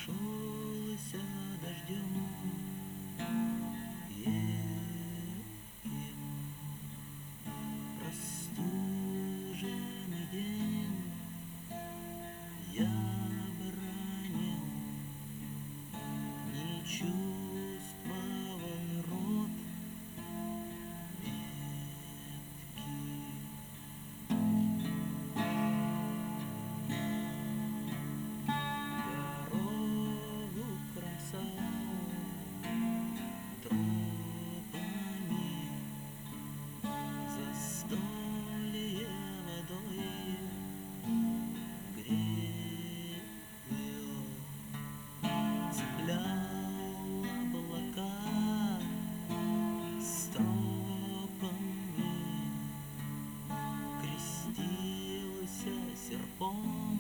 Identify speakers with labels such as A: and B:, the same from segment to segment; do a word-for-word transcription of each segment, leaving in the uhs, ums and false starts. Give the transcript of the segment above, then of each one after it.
A: прошелся дождем едким, простуженный день я бранил, не чувствовал рот меткий. Дорогу красал тропами, застолье водой грел, цеплял облака стропами, крестился серпом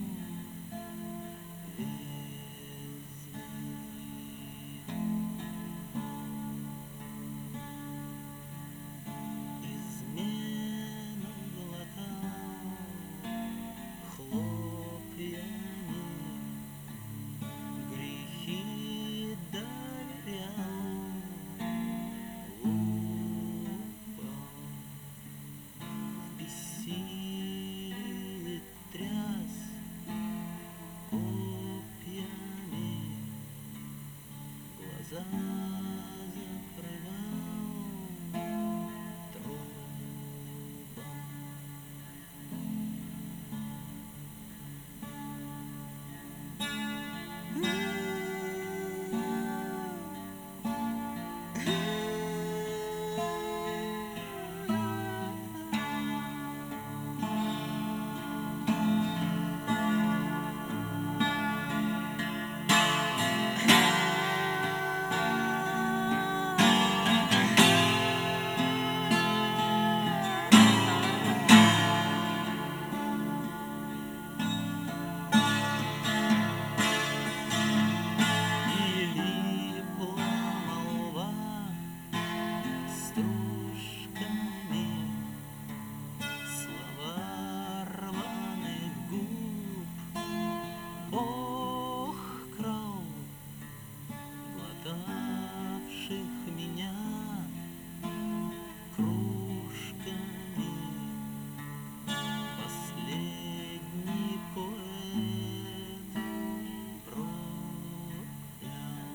A: измену глотал хлопьями, грехи доверял, упал в бессилии, тряс копьями, глаза закрывал трупом. Или молва стружками, слова рваных губ, ох, кровь, глотавших меня кружками, последний поэт проклял.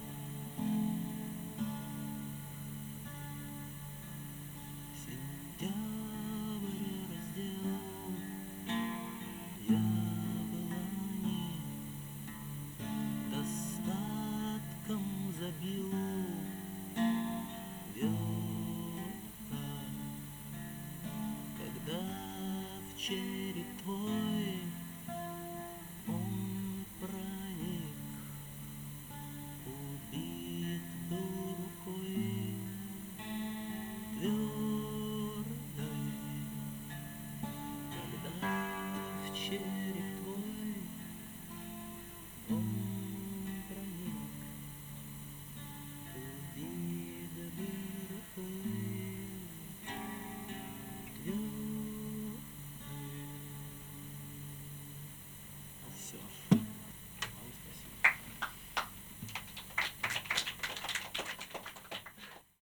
A: Сентябрь раздел яблони, достатком забил века, когда в череп твой он проник, убит был рукой твердой, когда в череп